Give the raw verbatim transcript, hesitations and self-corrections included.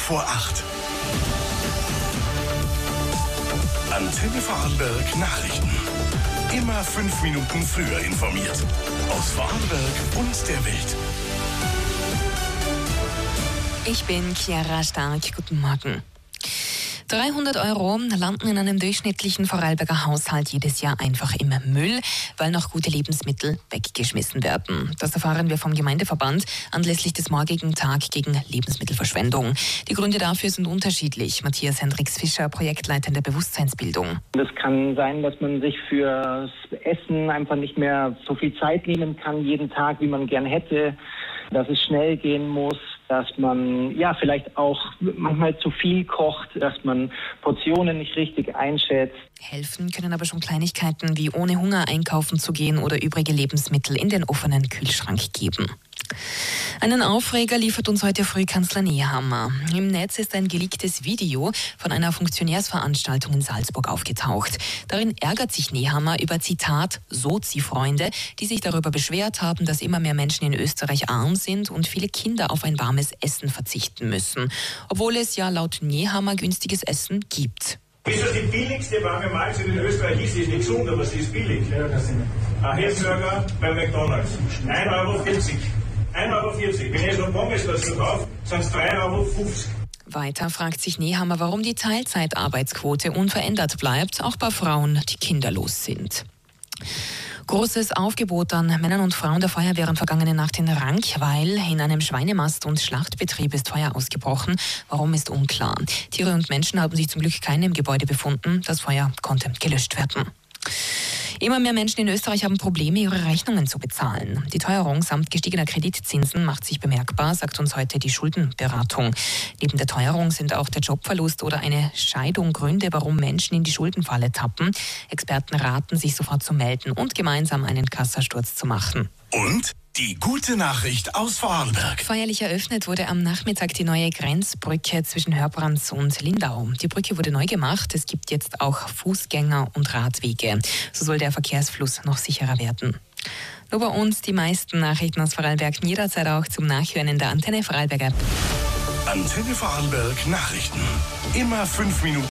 vor acht. Antenne Vorarlberg Nachrichten. Immer fünf Minuten früher informiert. Aus Vorarlberg und der Welt. Ich bin Chiara Stark. Guten Morgen. dreihundert Euro landen in einem durchschnittlichen Vorarlberger Haushalt jedes Jahr einfach im Müll, weil noch gute Lebensmittel weggeschmissen werden. Das erfahren wir vom Gemeindeverband anlässlich des morgigen Tag gegen Lebensmittelverschwendung. Die Gründe dafür sind unterschiedlich. Matthias Hendricks-Fischer, Projektleiter in der Bewusstseinsbildung. Das kann sein, dass man sich fürs Essen einfach nicht mehr so viel Zeit nehmen kann jeden Tag, wie man gern hätte, dass es schnell gehen muss, dass man ja vielleicht auch manchmal zu viel kocht, dass man Portionen nicht richtig einschätzt. Helfen können aber schon Kleinigkeiten wie ohne Hunger einkaufen zu gehen oder übrige Lebensmittel in den offenen Kühlschrank geben. Einen Aufreger liefert uns heute früh Kanzler Nehammer. Im Netz ist ein geleaktes Video von einer Funktionärsveranstaltung in Salzburg aufgetaucht. Darin ärgert sich Nehammer über, Zitat, Sozi-Freunde, die sich darüber beschwert haben, dass immer mehr Menschen in Österreich arm sind und viele Kinder auf ein warmes Essen verzichten müssen. Obwohl es ja laut Nehammer günstiges Essen gibt. Ist das die billigste warme Mahlzeit in Österreich? Ist sie ist nicht gesund, aber sie ist billig. Ja, das sind ein Hamburger bei McDonalds. ein Euro vierzig. ein Euro vierzig. Wenn ihr so Pommes dazu kauft, sind es drei Euro fünfzig. Weiter fragt sich Nehammer, warum die Teilzeitarbeitsquote unverändert bleibt, auch bei Frauen, die kinderlos sind. Großes Aufgebot an Männern und Frauen der Feuerwehren vergangene Nacht in Rank, weil in einem Schweinemast- und Schlachtbetrieb ist Feuer ausgebrochen. Warum ist unklar. Tiere und Menschen haben sich zum Glück keine im Gebäude befunden. Das Feuer konnte gelöscht werden. Immer mehr Menschen in Österreich haben Probleme, ihre Rechnungen zu bezahlen. Die Teuerung samt gestiegener Kreditzinsen macht sich bemerkbar, sagt uns heute die Schuldenberatung. Neben der Teuerung sind auch der Jobverlust oder eine Scheidung Gründe, warum Menschen in die Schuldenfalle tappen. Experten raten, sich sofort zu melden und gemeinsam einen Kassasturz zu machen. Und die gute Nachricht aus Vorarlberg. Feierlich eröffnet wurde am Nachmittag die neue Grenzbrücke zwischen Hörbrands und Lindau. Die Brücke wurde neu gemacht. Es gibt jetzt auch Fußgänger- und Radwege. So soll der Verkehrsfluss noch sicherer werden. Nur bei uns die meisten Nachrichten aus Vorarlberg, jederzeit auch zum Nachhören in der Antenne Vorarlberg App. Antenne Vorarlberg Nachrichten. Immer fünf Minuten